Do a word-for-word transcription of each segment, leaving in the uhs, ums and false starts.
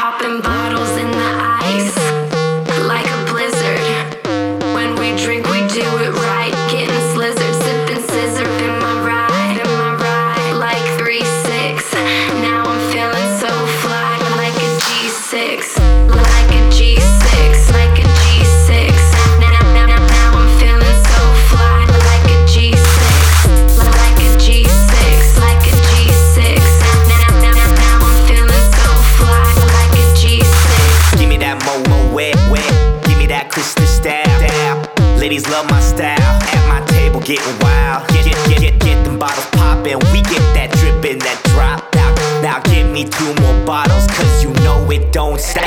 Popping bottles in the ice, like a blizzard. When we drink, we do it right. Getting slizzard, sipping scissor in my ride, in my ride. Like three six. Now I'm feeling so fly, like a G six, like a G six, like a G six. Now, now, now, now I'm feeling so fly, like a G six, like a G six, like a G six. Now, now, now, now I'm feeling so fly, like a G six. Give me that mo-mo wet, wet. Give me that crystal style. Ladies love my style. At my table getting wild. Get, get, get, get, get them bottles poppin'. We get that drippin', that drop. Now, now give me two more bottles, cause you know it don't stop.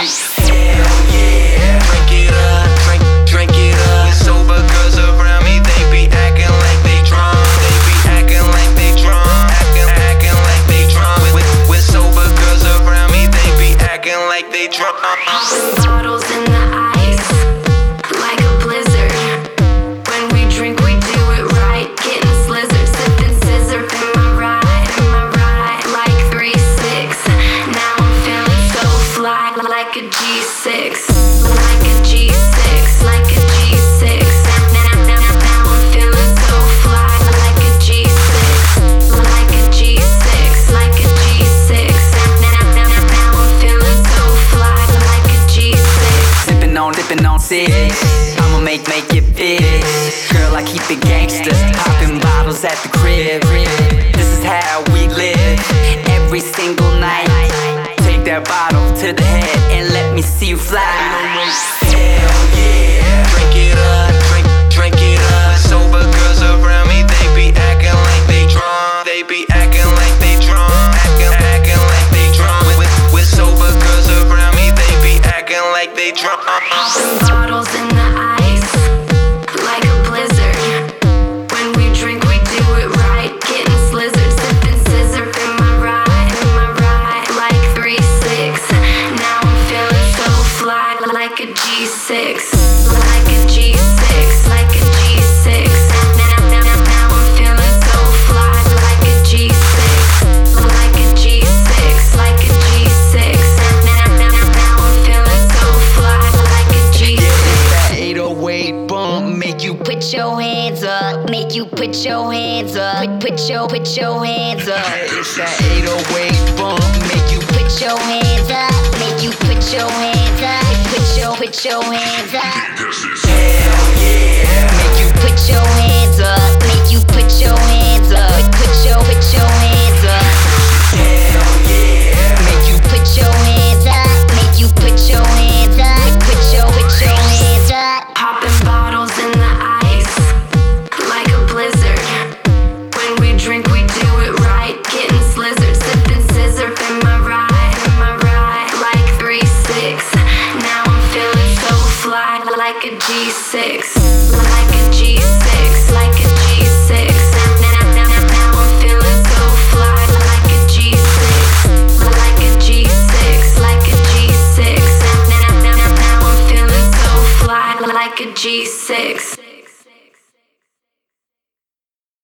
Hell yeah, drink it up, drink, drink it up. Sober girls around me, they be acting like they drunk. They be acting like they drunk, acting, acting like they drunk. With, with sober girls around me, they be acting like they drunk. Popping bottles in the ice, like a blizzard. When we drink, we do it right. Getting slizzard, sipping scissor in my ride, in my ride. Like three six. Now I'm feeling so fly, like a G six, like a G six, like a G six. Now, now, now, now I'm feeling so fly, like a G six, like a G six, like a G six. Now, now, now, now I'm feeling so fly, like a G six. Sippin' on, dippin' on six. I'ma make, make it fit. Girl, I keep it gangsta. Poppin' bottles at the crib. This is how we live. Every single night. Take that bottle to the head and let me see you fly. Hell yeah, drink it up, drink, drink it up. Sober girls around me, they be acting like they drunk. They be acting like they drunk, acting, acting like they drunk. With, with sober girls around me, they be acting like they drunk. Popping bottles in the ice, like a blizzard. When we drink, we do it right. Getting slizzard, sipping scissor in my ride, in my ride. Like three six. Now I'm feeling so fly, like a G six, like a G six, like a G six. Now, now, now, now I'm feeling so fly, like a G six, like a G six, like a G six. Now, now, now, now I'm feeling so fly, like a G six. That eight oh eight bump make you Put your hands up, make you put your hands up. Put, put your, put your hands up. It's that eight oh eight bump make you Put your hands up, make you put your hands up. Put your, put your hands up. Hell yeah, make you Put your hands up, make you put your hands up. Put, put your, put your hands up. hell yeah. Make you put your hands up, make you put your hands up. Put your, put your hands up. Popping bottles in the ice, like a blizzard. When we drink, we do it right. Getting slizzard, sipping scissor in my ride, in my ride. Like three six. Now I'm feeling so fly, like a G six, like a G six.